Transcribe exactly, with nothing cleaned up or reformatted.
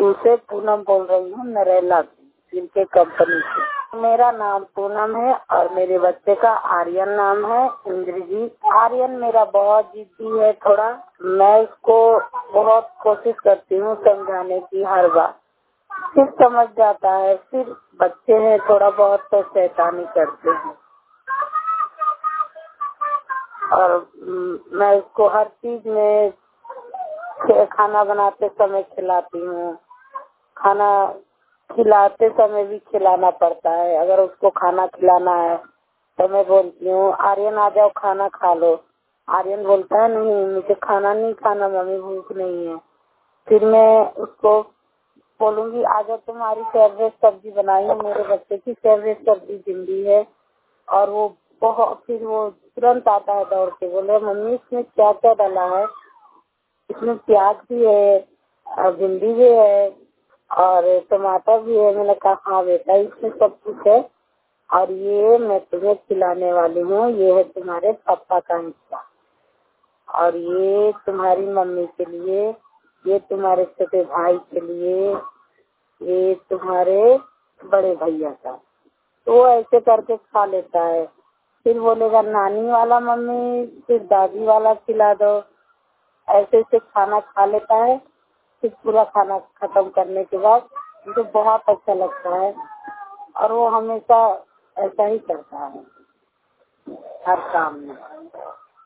से पूनम बोल रही हूँ, नरेला जिनके कंपनी से। मेरा नाम पूनम है और मेरे बच्चे का आर्यन नाम है, इंद्रजीत। आर्यन मेरा बहुत जिद्दी है थोड़ा। मैं इसको बहुत कोशिश करती हूँ समझाने की हर बार, फिर समझ जाता है। फिर बच्चे हैं, थोड़ा बहुत तो शैतानी करते हैं। और मैं इसको हर चीज में खाना बनाते समय खिलाती हूँ, खाना खिलाते समय भी खिलाना पड़ता है। अगर उसको खाना खिलाना है तो मैं बोलती हूँ आर्यन आ जाओ खाना खा लो। आर्यन बोलता है नहीं मुझे खाना नहीं खाना मम्मी, भूख नहीं है। फिर मैं उसको बोलूंगी आ जाओ तुम्हारी फेवरेट सब्जी बनाई है, मेरे बच्चे की फेवरेट सब्जी भिंडी है। और वो बहुत फिर वो तुरंत आता है दौड़ के, बोले मम्मी इसमें क्या क्या डाला है, इसमें प्याज भी है, भिंडी भी है और टमाटर भी है। मैंने कहा हाँ बेटा इसमें सब कुछ है और ये मैं तुम्हें खिलाने वाली हूँ, ये है तुम्हारे पापा का हिस्सा और ये तुम्हारी मम्मी के लिए, ये तुम्हारे छोटे भाई के लिए, ये तुम्हारे बड़े भैया का। तो वो ऐसे करके खा लेता है। फिर बोलेगा नानी वाला मम्मी, फिर दादी वाला खिला दो। ऐसे ऐसे खाना खा लेता है। फिर पूरा खाना खत्म करने के बाद मुझे बहुत अच्छा लगता है और वो हमेशा ऐसा ही करता है हर काम में।